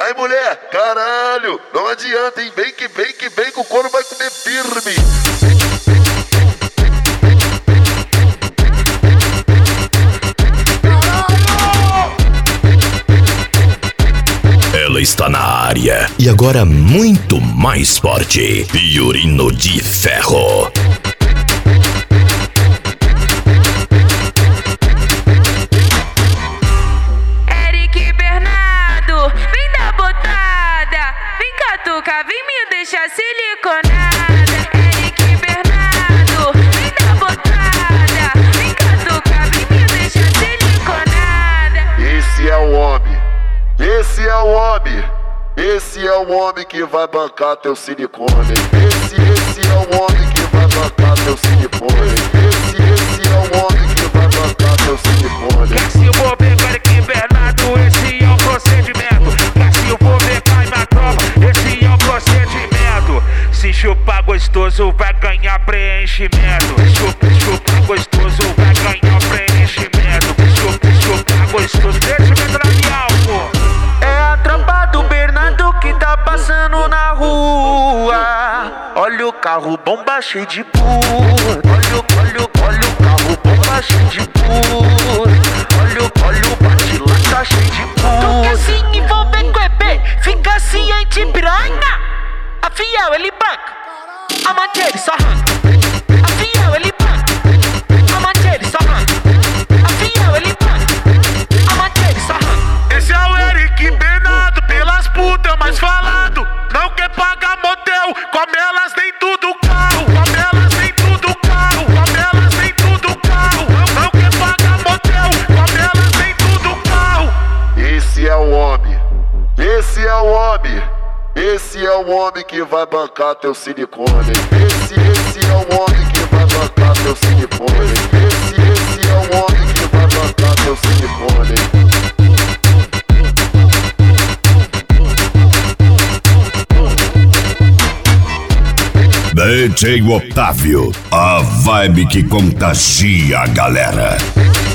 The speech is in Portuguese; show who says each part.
Speaker 1: Aí mulher, caralho, não adianta, hein? Vem que o couro vai comer firme.
Speaker 2: Ela está na área. E agora muito mais forte. Piorino de Ferro.
Speaker 3: Eric Bernardo, vem dar botada. Vem catuca, vem me deixar siliconada. Eric Bernardo, vem dar botada. Vem catuca, vem me deixar siliconada.
Speaker 1: Esse é o homem. Esse é o homem. Esse é o homem que vai bancar teu silicone. Esse é o homem que vai bancar teu silicone. Esse é o homem que vai bancar teu silicone.
Speaker 4: Quer se eu vou pegar Eric Bernardo, esse é o procedimento. Quer se eu vou pegar na tropa, esse é o procedimento. Se chupar gostoso vai ganhar preenchimento. Chupar gostoso vai ganhar preenchimento. Chupar gostoso, preenchimento labial, pô. É a tropa do Bernardo que tá passando na rua. Olha o carro bomba cheio de puto. Olha o carro bomba cheio de puto. Olha o bate lá tá cheio de puto. Tu quer se envolver com EB, fica ciente, piranha. A fiel ele banca, a mante ele só arranca. A fiel ele banca, a mante ele só arranca. A fiel ele banca, a mante ele só arranca. Esse é o Eric Bernardo, pelas putas mais falado. Não quer pagar motel, come elas dentro do carro. Come elas dentro do carro, come elas dentro do carro. Não quer pagar motel, come elas dentro do carro.
Speaker 1: Esse é o homem. Esse é o homem. Esse é o homem que vai bancar teu silicone. Esse é o homem que vai bancar teu silicone. Esse é o homem que vai bancar teu silicone.
Speaker 2: DJ Otávio, a vibe que contagia a galera.